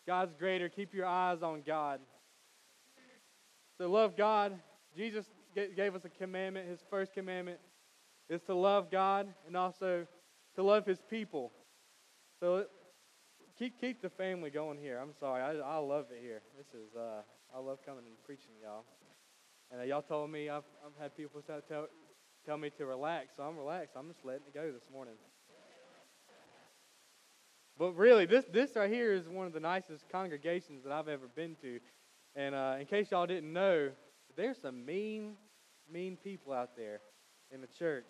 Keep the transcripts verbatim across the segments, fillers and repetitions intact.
God's greater. Keep your eyes on God. So love God. Jesus gave us a commandment. His first commandment is to love God and also to love His people. So keep keep the family going here. I'm sorry. I, I love it here. This is, uh, I love coming and preaching to y'all. And uh, y'all told me, I've, I've had people tell, tell me to relax, so I'm relaxed. I'm just letting it go this morning. But really, this this right here is one of the nicest congregations that I've ever been to. And uh, in case y'all didn't know, there's some mean, mean people out there in the church.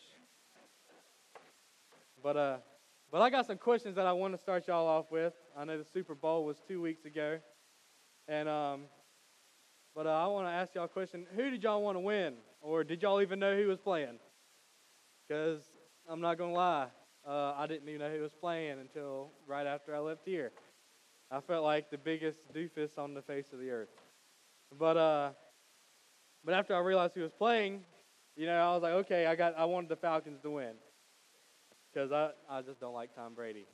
But uh, but I got some questions that I want to start y'all off with. I know the Super Bowl was two weeks ago, and um, but uh, I want to ask y'all a question: who did y'all want to win, or did y'all even know who was playing? Because I'm not gonna lie. Uh, I didn't even know who was playing until right after I left here. I felt like the biggest doofus on the face of the earth. But uh, but after I realized who was playing, you know, I was like, okay, I got I wanted the Falcons to win because I, I just don't like Tom Brady.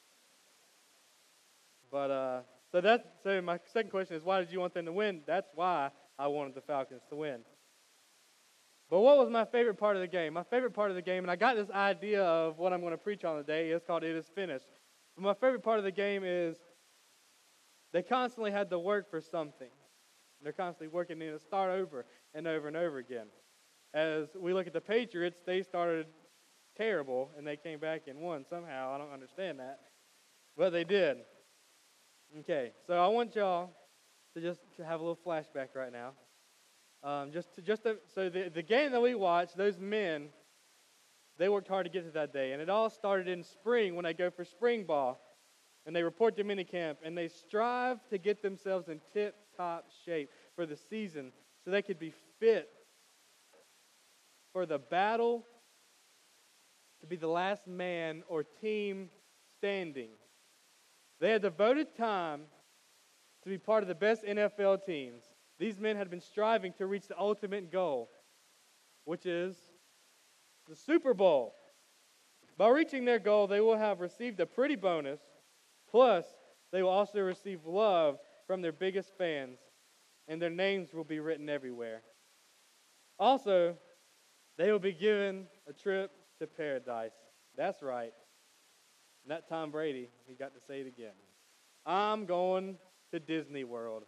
But uh, so that's so my second question is, why did you want them to win? That's why I wanted the Falcons to win. But what was my favorite part of the game? My favorite part of the game, and I got this idea of what I'm going to preach on today. It's called It Is Finished. But my favorite part of the game is they constantly had to work for something. They're constantly working to start over and over and over again. As we look at the Patriots, they started terrible, and they came back and won somehow. I don't understand that. But they did. Okay, so I want y'all to just to have a little flashback right now. Um, just to, just to, so the, the game that we watched, those men, they worked hard to get to that day. And it all started in spring when they go for spring ball. And they report to minicamp. And they strive to get themselves in tip-top shape for the season so they could be fit for the battle to be the last man or team standing. They had devoted time to be part of the best N F L teams. These men had been striving to reach the ultimate goal, which is the Super Bowl. By reaching their goal, they will have received a pretty bonus, plus they will also receive love from their biggest fans, and their names will be written everywhere. Also, they will be given a trip to paradise. That's right. Not Tom Brady. He got to say it again. I'm going to Disney World.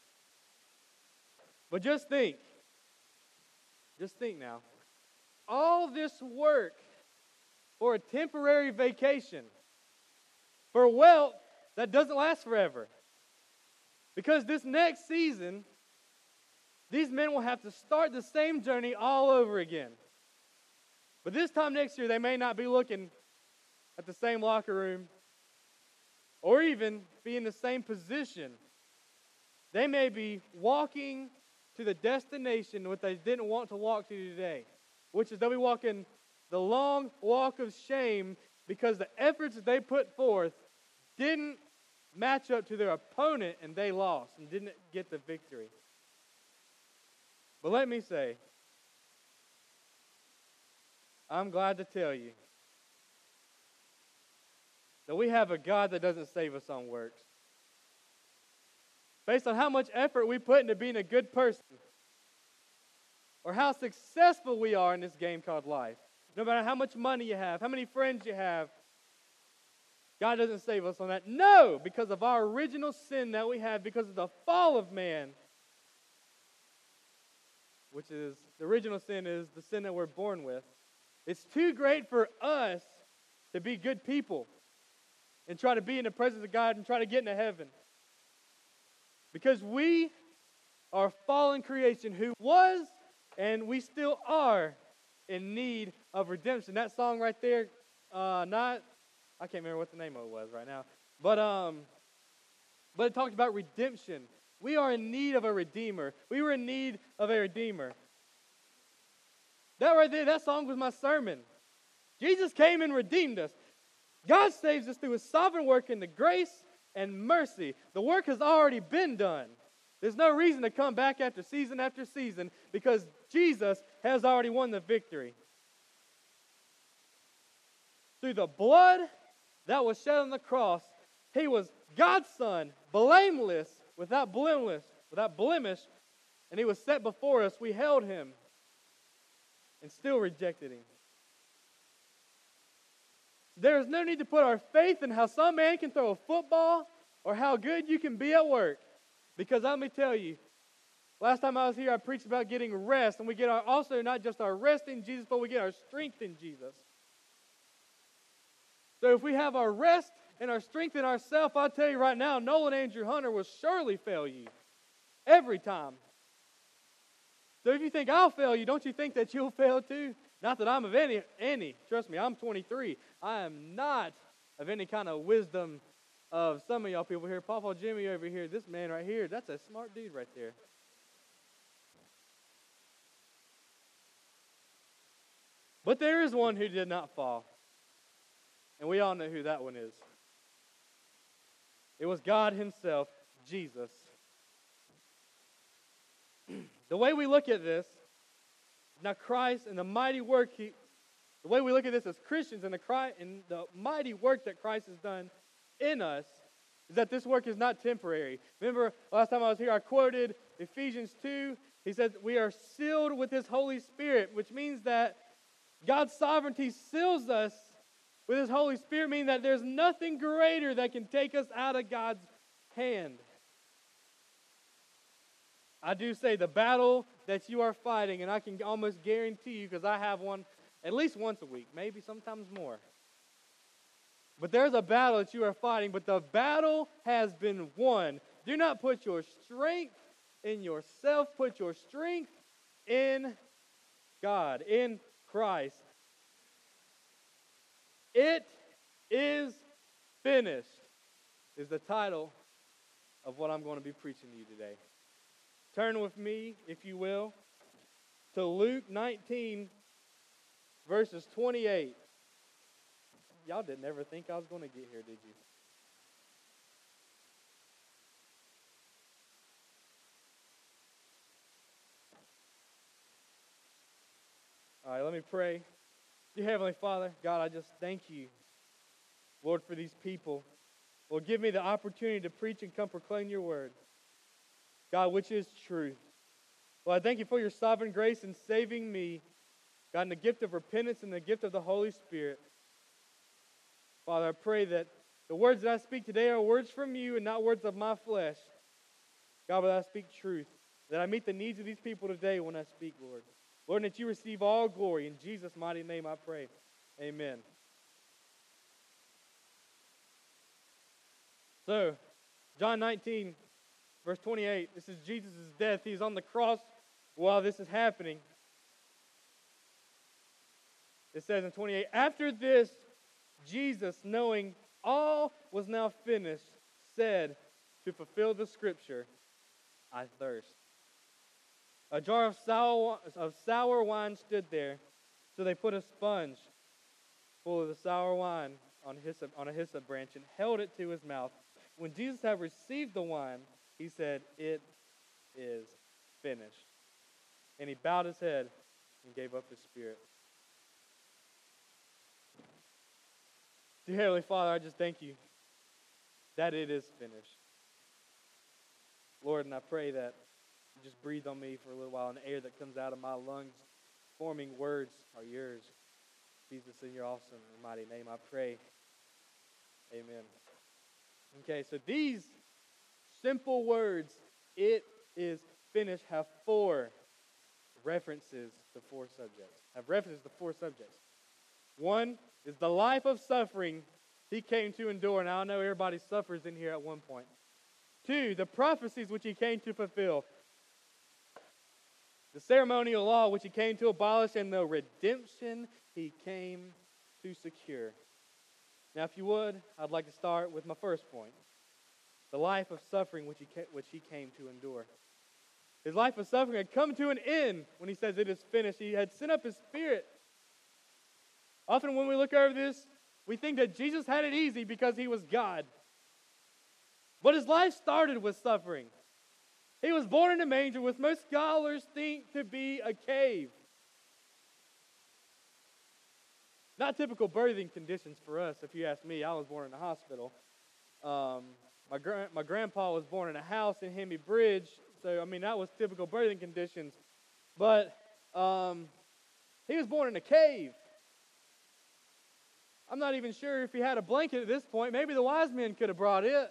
But just think, just think now, all this work for a temporary vacation, for wealth that doesn't last forever. Because this next season, these men will have to start the same journey all over again. But this time next year, they may not be looking at the same locker room or even be in the same position. They may be walking to the destination what they didn't want to walk to today, which is they'll be walking the long walk of shame because the efforts that they put forth didn't match up to their opponent and they lost and didn't get the victory. But let me say, I'm glad to tell you that we have a God that doesn't save us on works. Based on how much effort we put into being a good person, or how successful we are in this game called life. No matter how much money you have, how many friends you have, God doesn't save us on that. No, because of our original sin that we have, because of the fall of man, which is, the original sin is the sin that we're born with. It's too great for us to be good people and try to be in the presence of God and try to get into heaven. Because we are fallen creation who was and we still are in need of redemption. That song right there, uh, not, I can't remember what the name of it was right now, but um, but it talked about redemption. We are in need of a redeemer. We were in need of a redeemer. That right there, that song was my sermon. Jesus came and redeemed us. God saves us through His sovereign work in the grace and mercy. The work has already been done. There's no reason to come back after season after season because Jesus has already won the victory. Through the blood that was shed on the cross, He was God's Son, blameless, without blameless, without blemish, and he was set before us. We held him and still rejected him. There is no need to put our faith in how some man can throw a football or how good you can be at work. Because let me tell you, last time I was here, I preached about getting rest. And we get our, also not just our rest in Jesus, but we get our strength in Jesus. So if we have our rest and our strength in ourselves, I'll tell you right now, Nolan Andrew Hunter will surely fail you. Every time. So if you think I'll fail you, don't you think that you'll fail too? Not that I'm of any, any. Trust me, I'm twenty-three. I am not of any kind of wisdom of some of y'all people here. Papa Jimmy over here, this man right here, that's a smart dude right there. But there is one who did not fall. And we all know who that one is. It was God himself, Jesus. The way we look at this, now Christ and the mighty work, he, the way we look at this as Christians and the, Christ, and the mighty work that Christ has done in us, is that this work is not temporary. Remember, last time I was here, I quoted Ephesians two. He said, we are sealed with his Holy Spirit, which means that God's sovereignty seals us with his Holy Spirit, meaning that there's nothing greater that can take us out of God's hand. I do say the battle that you are fighting, and I can almost guarantee you, because I have one at least once a week, maybe sometimes more. But there's a battle that you are fighting, but the battle has been won. Do not put your strength in yourself. Put your strength in God, in Christ. It is finished is the title of what I'm going to be preaching to you today. Turn with me, if you will, to Luke nineteen, verses twenty-eight. Y'all didn't ever think I was going to get here, did you? All right, let me pray. Dear Heavenly Father, God, I just thank you, Lord, for these people. Lord, give me the opportunity to preach and come proclaim your word. God, which is truth. Lord, I thank you for your sovereign grace in saving me, God, in the gift of repentance and the gift of the Holy Spirit. Father, I pray that the words that I speak today are words from you and not words of my flesh. God, but I speak truth, that I meet the needs of these people today when I speak, Lord. Lord, and that you receive all glory. In Jesus' mighty name I pray. Amen. So, John nineteen, verse twenty-eight, this is Jesus' death. He's on the cross while this is happening. It says in twenty-eight, after this, Jesus, knowing all was now finished, said, to fulfill the scripture, I thirst. A jar of sour, of sour wine stood there, so they put a sponge full of the sour wine on, hyssop, on a hyssop branch and held it to his mouth. When Jesus had received the wine, he said, it is finished. And he bowed his head and gave up his spirit. Dear Heavenly Father, I just thank you that it is finished. Lord, and I pray that you just breathe on me for a little while, and the air that comes out of my lungs, forming words are yours. Jesus, in your awesome and mighty name, I pray. Amen. Okay, so these simple words, it is finished, have four references to four subjects. Have references to four subjects. One is the life of suffering he came to endure. Now I know everybody suffers in here at one point. Two, the prophecies which he came to fulfill. The ceremonial law which he came to abolish, and the redemption he came to secure. Now, if you would, I'd like to start with my first point. The life of suffering which he came, which he came to endure. His life of suffering had come to an end when he says it is finished. He had sent up his Spirit. Often when we look over this, we think that Jesus had it easy because he was God. But his life started with suffering. He was born in a manger, which most scholars think to be a cave. Not typical birthing conditions for us, if you ask me. I was born in a hospital. Um, my gra- my grandpa was born in a house in Hemi Bridge, so I mean that was typical birthing conditions. But um, he was born in a cave. I'm not even sure if he had a blanket at this point. Maybe the wise men could have brought it.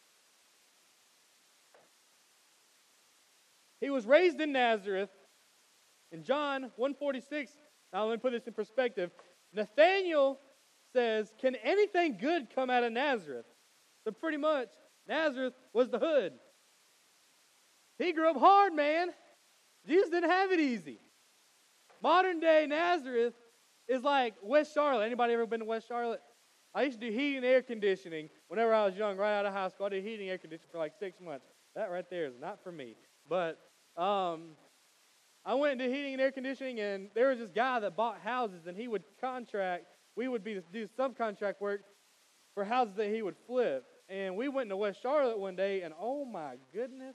He was raised in Nazareth. In John one forty-six, now let me put this in perspective. Nathanael says, can anything good come out of Nazareth? So pretty much, Nazareth was the hood. He grew up hard, man. Jesus didn't have it easy. Modern day Nazareth is like West Charlotte. Anybody ever been to West Charlotte? I used to do heating and air conditioning whenever I was young, right out of high school. I did heating and air conditioning for like six months. That right there is not for me. But um, I went into heating and air conditioning, and there was this guy that bought houses, and he would contract. We would be do subcontract work for houses that he would flip. And we went into West Charlotte one day, and oh my goodness,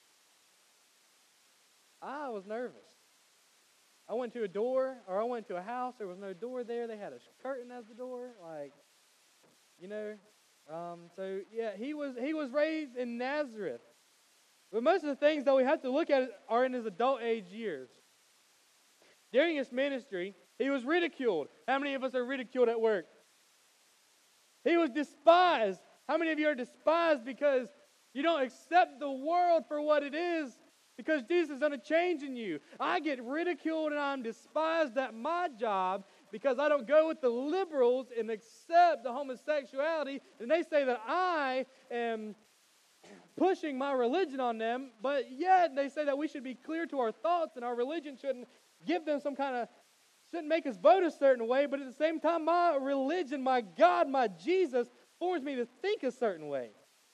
I was nervous. I went to a door, or I went to a house. There was no door there. They had a curtain as the door, like, you know. Um, so yeah, he was he was raised in Nazareth. But most of the things that we have to look at are in his adult age years. During his ministry, he was ridiculed. How many of us are ridiculed at work? He was despised. How many of you are despised because you don't accept the world for what it is? Because Jesus is going to change in you. I get ridiculed and I'm despised at my job because I don't go with the liberals and accept the homosexuality. And they say that I am pushing my religion on them. But yet they say that we should be clear to our thoughts and our religion shouldn't give them some kind of, shouldn't make us vote a certain way. But at the same time, my religion, my God, my Jesus forms me to think a certain way.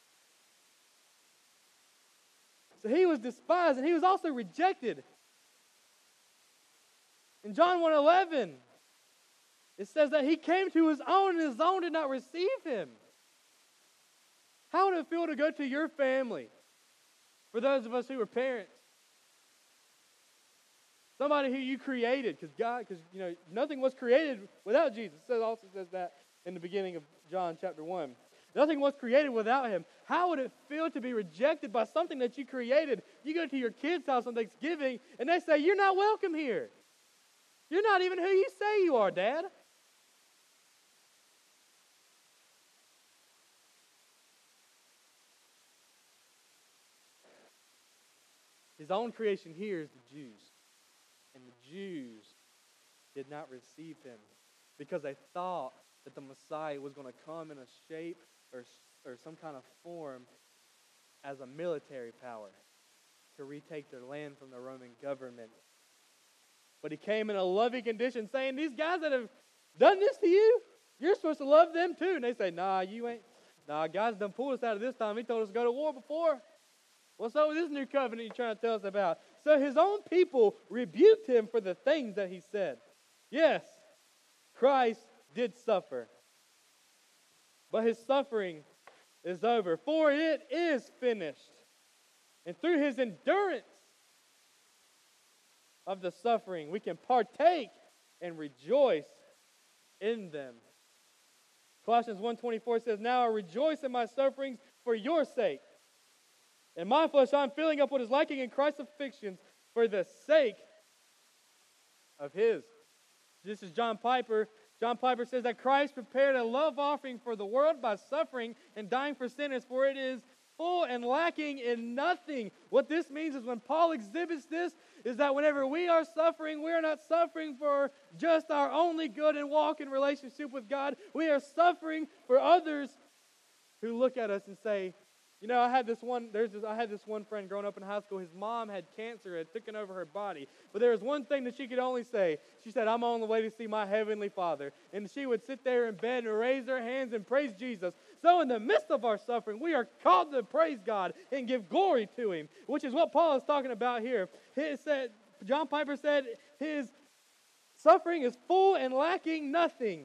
So he was despised, and he was also rejected. In John one eleven, it says that he came to his own, and his own did not receive him. How would it feel to go to your family? For those of us who are parents. Somebody who you created, because God, because you know, nothing was created without Jesus. It also says that in the beginning of John chapter one. Nothing was created without him. How would it feel to be rejected by something that you created? You go to your kid's house on Thanksgiving, and they say, you're not welcome here. You're not even who you say you are, Dad. His own creation here is the Jews. And the Jews did not receive him because they thought that the Messiah was going to come in a shape or, or some kind of form as a military power to retake their land from the Roman government. But he came in a loving condition saying, these guys that have done this to you, you're supposed to love them too. And they say, nah, you ain't. Nah, God's done pulled us out of this time. He told us to go to war before. What's up with this new covenant you're trying to tell us about? So his own people rebuked him for the things that he said. Yes, Christ did suffer. But his suffering is over, for it is finished. And through his endurance of the suffering, we can partake and rejoice in them. Colossians one twenty-four says, now I rejoice in my sufferings for your sake. In my flesh, I'm filling up what is lacking in Christ's afflictions for the sake of his. This is John Piper. John Piper says that Christ prepared a love offering for the world by suffering and dying for sinners, for it is full and lacking in nothing. What this means is when Paul exhibits this, is that whenever we are suffering, we are not suffering for just our only good and walk in relationship with God. We are suffering for others who look at us and say, you know, I had this one, there's this, I had this one friend growing up in high school. His mom had cancer, had taken over her body. But there was one thing that she could only say. She said, I'm on the way to see my heavenly Father. And she would sit there in bed and raise her hands and praise Jesus. So in the midst of our suffering, we are called to praise God and give glory to him, which is what Paul is talking about here. He said, John Piper said, his suffering is full and lacking nothing.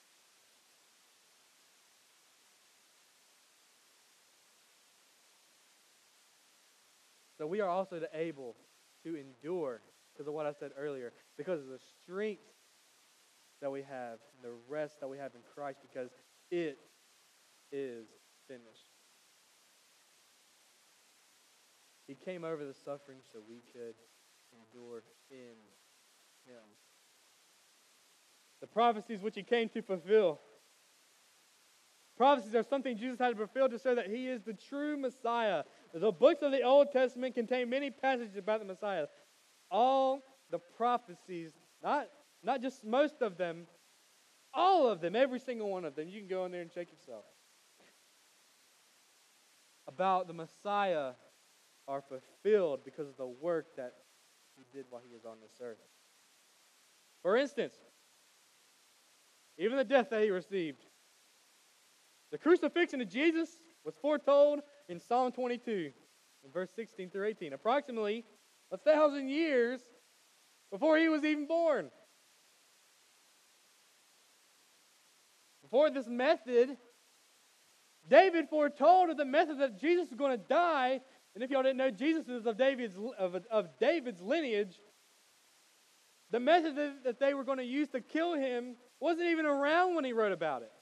So we are also able to endure because of what I said earlier, because of the strength that we have, the rest that we have in Christ, because it is finished. He came over the suffering so we could endure in him. The prophecies which he came to fulfill. Prophecies are something Jesus had to fulfill to show that he is the true Messiah. The books of the Old Testament contain many passages about the Messiah. All the prophecies, not, not just most of them, all of them, every single one of them. You can go in there and check yourself. About the Messiah are fulfilled because of the work that he did while he was on this earth. For instance, even the death that he received. The crucifixion of Jesus was foretold in Psalm twenty-two, in verse sixteen through eighteen, approximately a thousand years before he was even born. Before this method, David foretold of the method that Jesus was going to die. And if y'all didn't know, Jesus is of David's of, of David's lineage. The method that, that they were going to use to kill him wasn't even around when he wrote about it.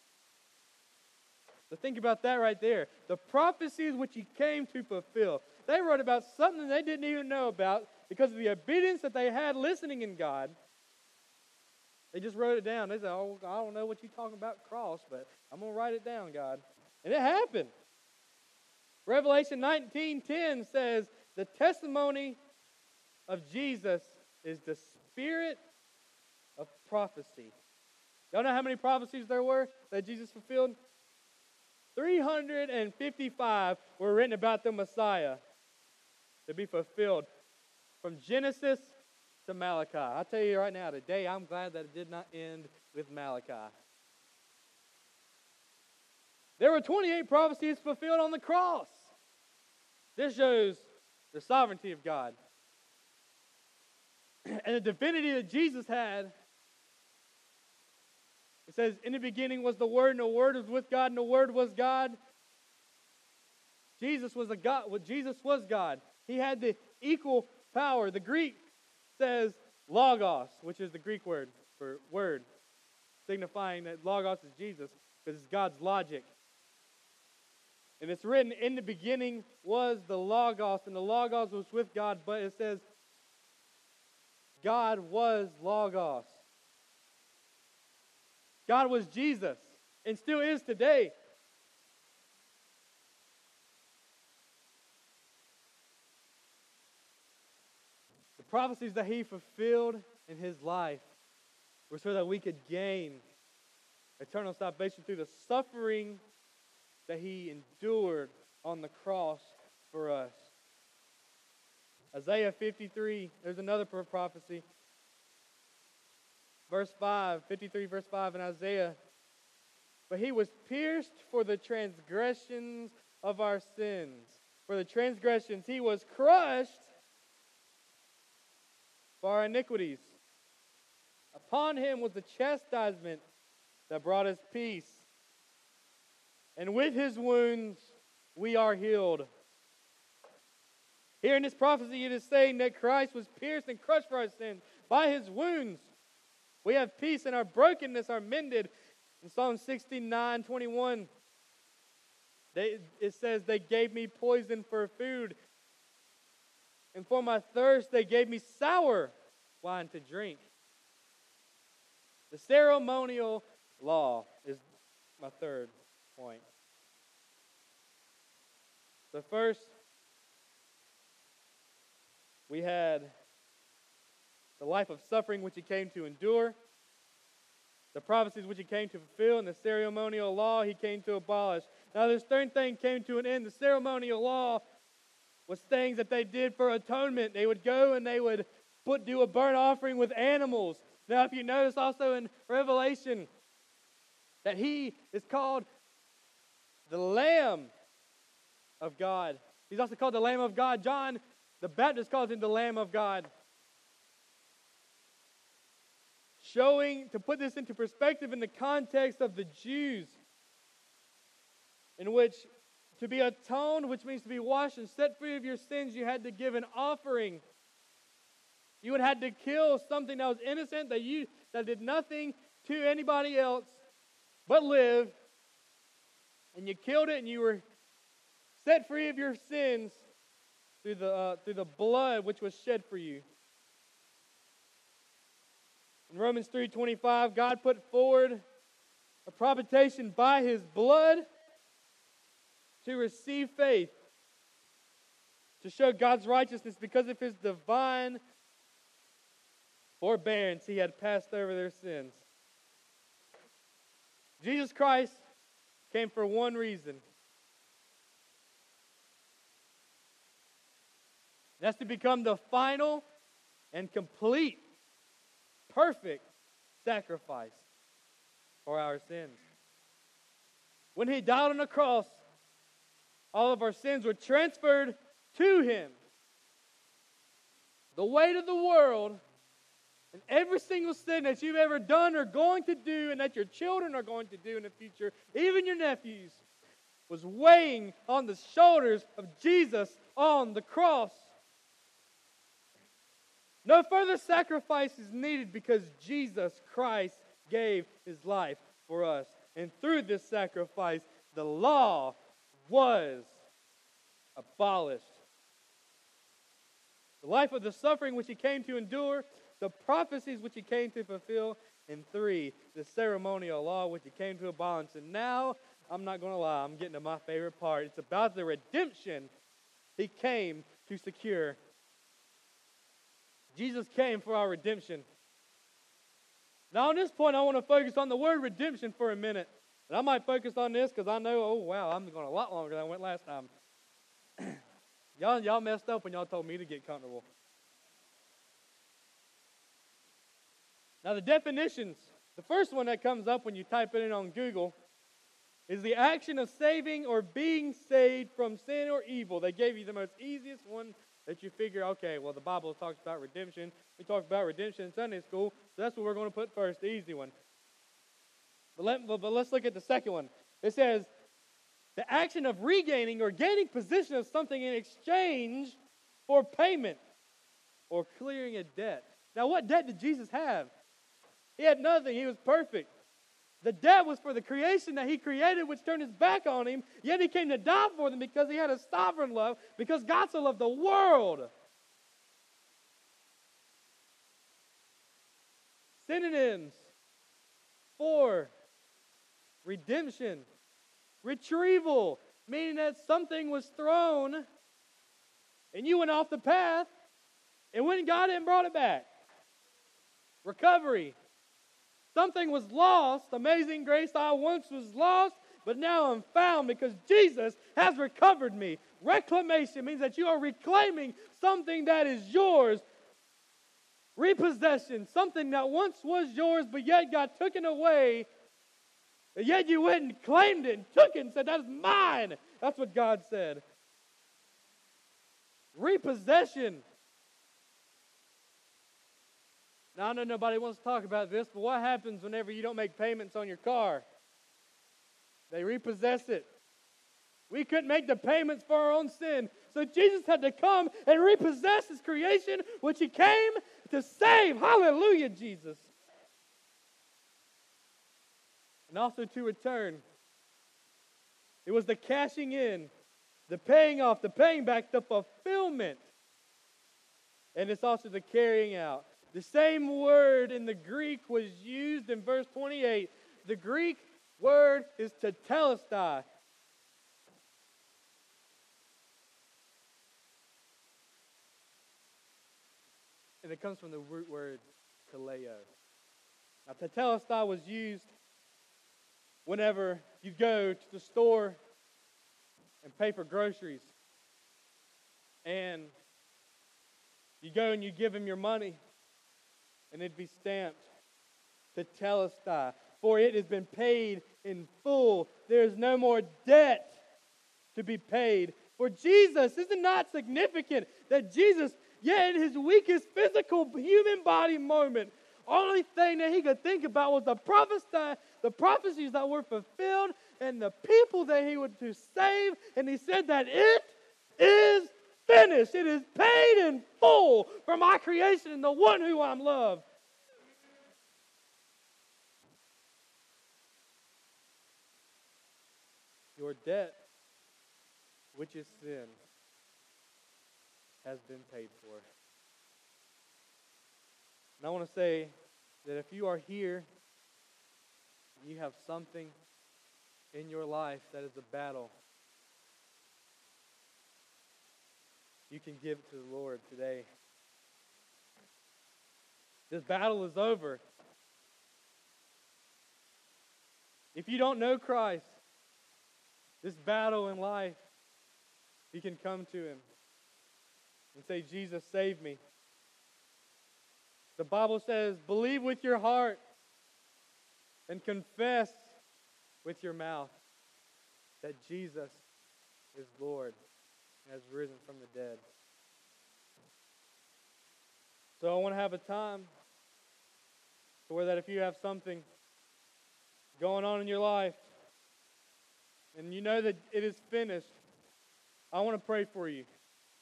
So think about that right there. The prophecies which he came to fulfill. They wrote about something they didn't even know about because of the obedience that they had listening in God. They just wrote it down. They said, oh, I don't know what you're talking about cross, but I'm going to write it down, God. And it happened. Revelation nineteen ten says, the testimony of Jesus is the spirit of prophecy. Y'all know how many prophecies there were that Jesus fulfilled? three hundred fifty-five were written about the Messiah to be fulfilled from Genesis to Malachi. I'll tell you right now, today I'm glad that it did not end with Malachi. There were twenty-eight prophecies fulfilled on the cross. This shows the sovereignty of God and the divinity that Jesus had. It says, in the beginning was the Word, and the Word was with God, and the Word was God. Jesus was a God. Well, Jesus was God. He had the equal power. The Greek says logos, which is the Greek word for word, signifying that logos is Jesus, because it's God's logic. And it's written, in the beginning was the logos, and the logos was with God, but it says God was logos. God was Jesus, and still is today. The prophecies that he fulfilled in his life were so that we could gain eternal salvation through the suffering that he endured on the cross for us. Isaiah fifty-three, there's another prophecy. Verse five, fifty-three verse five in Isaiah. But he was pierced for the transgressions of our sins. For the transgressions, he was crushed for our iniquities. Upon him was the chastisement that brought us peace. And with his wounds we are healed. Here in this prophecy it is saying that Christ was pierced and crushed for our sins. By his wounds we have peace, and our brokenness are mended. In Psalm sixty-nine twenty-one, they, it says, they gave me poison for food, and for my thirst they gave me sour wine to drink. The ceremonial law is my third point. So first, we had the life of suffering which he came to endure, the prophecies which he came to fulfill, and the ceremonial law he came to abolish. Now this third thing came to an end. The ceremonial law was things that they did for atonement. They would go and they would put do a burnt offering with animals. Now if you notice also in Revelation that he is called the Lamb of God. He's also called the Lamb of God. John the Baptist calls him the Lamb of God. Showing, to put this into perspective in the context of the Jews, in which to be atoned, which means to be washed and set free of your sins, you had to give an offering. You would have had to kill something that was innocent, that you that did nothing to anybody else but live, and you killed it and you were set free of your sins. through the, uh, through the blood which was shed for you. In Romans three twenty-five, God put forward a propitiation by His blood to receive faith, to show God's righteousness because of His divine forbearance. He had passed over their sins. Jesus Christ came for one reason. That's to become the final and complete, perfect sacrifice for our sins. When He died on the cross, all of our sins were transferred to Him. The weight of the world and every single sin that you've ever done or going to do and that your children are going to do in the future, even your nephews, was weighing on the shoulders of Jesus on the cross. No further sacrifice is needed because Jesus Christ gave His life for us. And through this sacrifice, the law was abolished. The life of the suffering which He came to endure, the prophecies which He came to fulfill, and three, the ceremonial law which He came to abolish. And now, I'm not going to lie, I'm getting to my favorite part. It's about the redemption He came to secure. Jesus came for our redemption. Now, on this point, I want to focus on the word redemption for a minute. And I might focus on this because I know, oh, wow, I'm going a lot longer than I went last time. y'all, y'all messed up when y'all told me to get comfortable. Now, the definitions, the first one that comes up when you type it in on Google is the action of saving or being saved from sin or evil. They gave you the most easiest one that you figure, okay, well, the Bible talks about redemption. We talked about redemption in Sunday school, so that's what we're going to put first, the easy one. But, let, but, but let's look at the second one. It says, the action of regaining or gaining possession of something in exchange for payment or clearing a debt. Now, what debt did Jesus have? He had nothing. He was perfect. The debt was for the creation that He created, which turned His back on Him, yet He came to die for them because He had a sovereign love, because God so loved the world. Synonyms for redemption. Retrieval, meaning that something was thrown and you went off the path and went and got it and brought it back. Recovery. Something was lost. Amazing grace, I once was lost, but now I'm found because Jesus has recovered me. Reclamation means that you are reclaiming something that is yours. Repossession, something that once was yours, but yet got taken away. And yet you went and claimed it and took it and said, that's mine. That's what God said. Repossession. Now, I know nobody wants to talk about this, but what happens whenever you don't make payments on your car? They repossess it. We couldn't make the payments for our own sin, so Jesus had to come and repossess His creation, which He came to save. Hallelujah, Jesus. And also to return. It was the cashing in, the paying off, the paying back, the fulfillment. And it's also the carrying out. The same word in the Greek was used in verse twenty-eight. The Greek word is tetelestai. And it comes from the root word teleo. Now, tetelestai was used whenever you go to the store and pay for groceries. And you go and you give Him your money. And it'd be stamped tetelestai, for it has been paid in full. There is no more debt to be paid. For Jesus, isn't it not significant that Jesus, yet in His weakest physical human body moment, only thing that He could think about was the prophecy, the prophecies that were fulfilled and the people that He would to save. And He said that it is finished. It is paid in full for my creation and the one who I'm loved. Your debt, which is sin. has been paid for. And I want to say that if you are here, you have something in your life that is a battle, you can give it to the Lord today. This battle is over. If you don't know Christ, this battle in life, you can come to Him and say, Jesus, save me. The Bible says, believe with your heart and confess with your mouth that Jesus is Lord and has risen from the dead. So I want to have a time to where that if you have something going on in your life and you know that it is finished, I want to pray for you.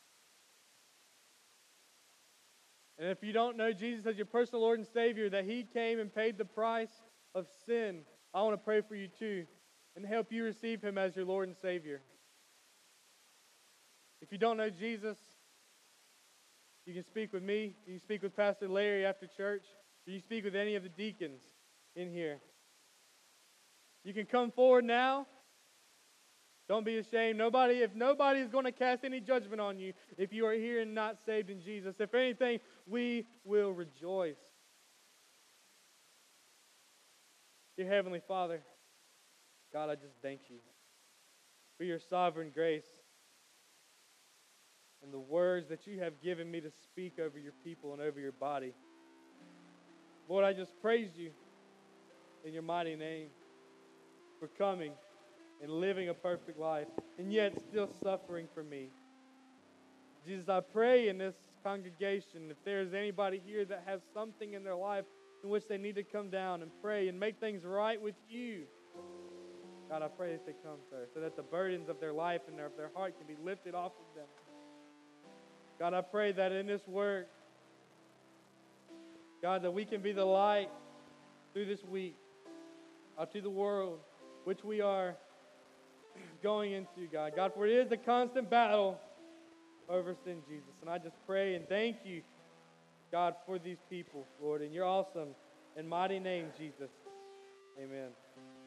And if you don't know Jesus as your personal Lord and Savior, that He came and paid the price of sin, I want to pray for you too and help you receive Him as your Lord and Savior. If you don't know Jesus, you can speak with me. You can speak with Pastor Larry after church. Or you can speak with any of the deacons in here. You can come forward now. Don't be ashamed. Nobody, if nobody is going to cast any judgment on you if you are here and not saved in Jesus. If anything, we will rejoice. Dear Heavenly Father, God, I just thank you for your sovereign grace and the words that you have given me to speak over your people and over your body. Lord, I just praise you in your mighty name for coming and living a perfect life, and yet still suffering for me. Jesus, I pray in this congregation, if there is anybody here that has something in their life in which they need to come down and pray and make things right with you, God, I pray that they come, sir, so that the burdens of their life and their, of their heart can be lifted off of them. God, I pray that in this work, God, that we can be the light through this week out to the world, which we are going into, God. God, for it is a constant battle over sin, Jesus. And I just pray and thank you, God, for these people, Lord, in your awesome and mighty name, Jesus. Amen.